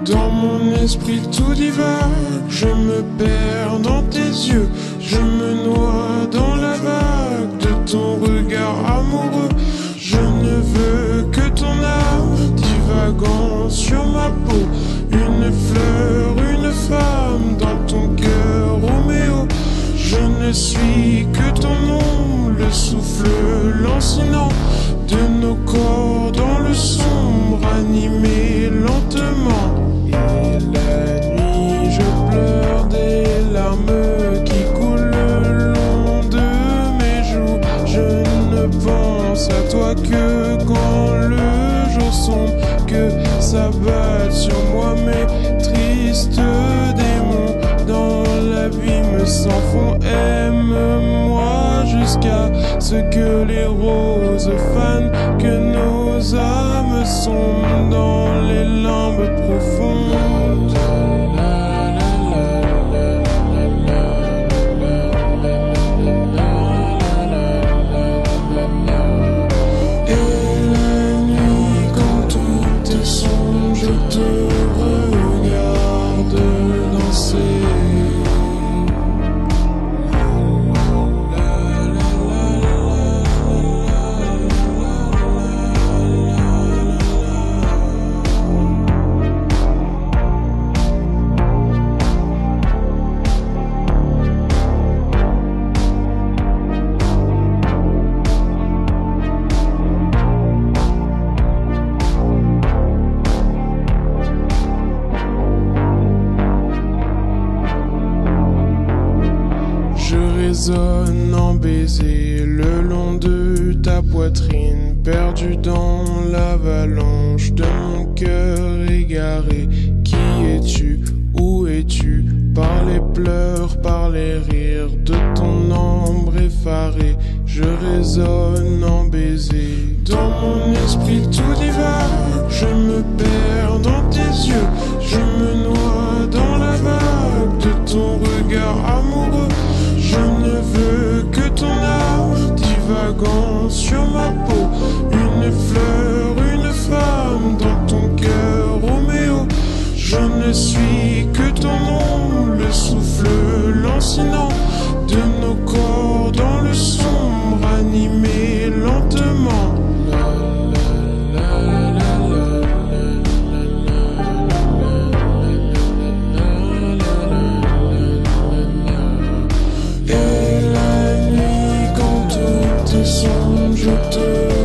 Dans mon esprit tout divague, je me perds dans tes yeux, je me noie dans la vague de ton regard amoureux. Je ne veux que ton âme divagant sur ma peau, une fleur, une femme dans ton cœur, Roméo. Je ne suis que ton nom, le souffle lancinant de nos corps dans le sombre, animé lentement. Et la nuit, je pleure des larmes qui coulent le long de mes joues. Je ne pense à toi que quand le jour sombre, que s'abattent sur moi mes tristes démons. Dans l'abîme sans fond, aime-moi jusqu'à ce que les roses fanent, que nos âmes sont dans les limbes profondes. Et la nuit, quand tout est sombre, je te regarde danser. Je résonne en baiser le long de ta poitrine, perdu dans l'avalanche de mon cœur égaré. Qui es-tu? Où es-tu? Par les pleurs, par les rires de ton ombre effarée, je résonne en baiser. Dans mon esprit tout divague, je me perds dans tes yeux, je me noie dans la vague de ton regard amoureux. Je ne veux que ton âme divagant sur ma peau, une fleur, une femme dans ton cœur, Roméo. Je ne suis que ton nom, le souffle lancinant de nos corps dans le sombre, animé lentement. Et la nuit, quand tout est sombre, je te